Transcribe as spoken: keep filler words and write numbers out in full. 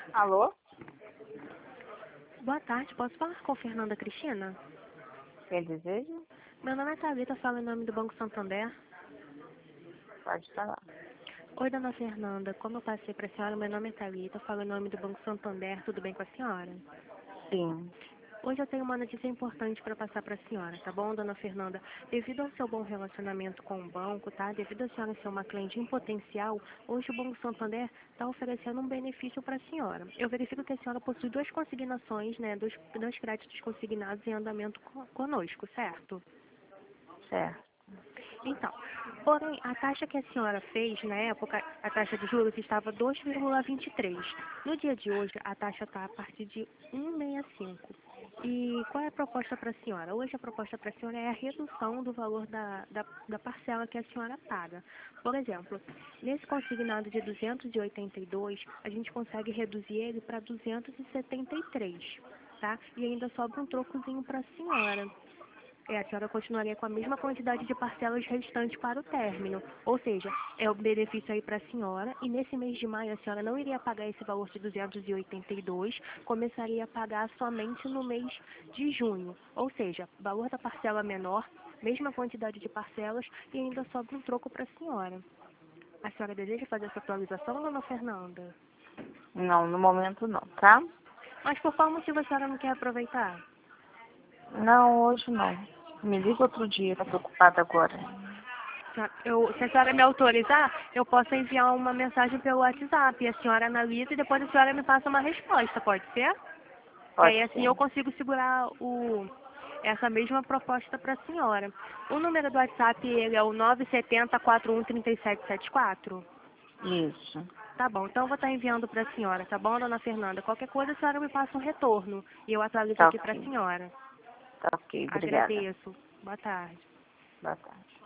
Alô? Boa tarde, posso falar com Fernanda Cristina? Quem deseja? Meu nome é Thalita, falo em nome do Banco Santander. Pode falar. Oi, dona Fernanda, como eu passei para a senhora, meu nome é Thalita, falo em nome do Banco Santander, tudo bem com a senhora? Sim. Hoje eu tenho uma notícia importante para passar para a senhora, tá bom, dona Fernanda? Devido ao seu bom relacionamento com o banco, tá? Devido a senhora ser uma cliente em potencial, hoje o Banco Santander está oferecendo um benefício para a senhora. Eu verifico que a senhora possui duas consignações, né? Dois, dois créditos consignados em andamento co- conosco, certo? Certo. Então, porém, a taxa que a senhora fez na época, a taxa de juros estava dois vírgula vinte e três. No dia de hoje, a taxa está a partir de um vírgula sessenta e cinco. E qual é a proposta para a senhora? Hoje a proposta para a senhora é a redução do valor da, da, da parcela que a senhora paga. Por exemplo, nesse consignado de duzentos e oitenta e dois, a gente consegue reduzir ele para duzentos e setenta e três, tá? E ainda sobra um trocozinho para a senhora. É, a senhora continuaria com a mesma quantidade de parcelas restantes para o término. Ou seja, é o benefício aí para a senhora. E nesse mês de maio a senhora não iria pagar esse valor de duzentos e oitenta e dois, começaria a pagar somente no mês de junho. Ou seja, valor da parcela menor, mesma quantidade de parcelas e ainda sobra um troco para a senhora. A senhora deseja fazer essa atualização, dona Fernanda? Não, no momento não, tá? Mas por qual motivo a senhora não quer aproveitar? Não, hoje não. Me liga outro dia, tá preocupada agora. Eu, se a senhora me autorizar, eu posso enviar uma mensagem pelo WhatsApp. E a senhora analisa e depois a senhora me passa uma resposta, pode ser? Que Pode aí assim ser. eu consigo segurar o, essa mesma proposta para a senhora. O número do WhatsApp ele é o nove sete zero, quatro um três sete sete quatro? Isso. Tá bom, então eu vou estar enviando para a senhora, tá bom, dona Fernanda? Qualquer coisa a senhora me passa um retorno e eu atualizo Tá aqui para a ok. senhora. Tá ok, obrigada. Agradeço. Boa tarde. Boa tarde.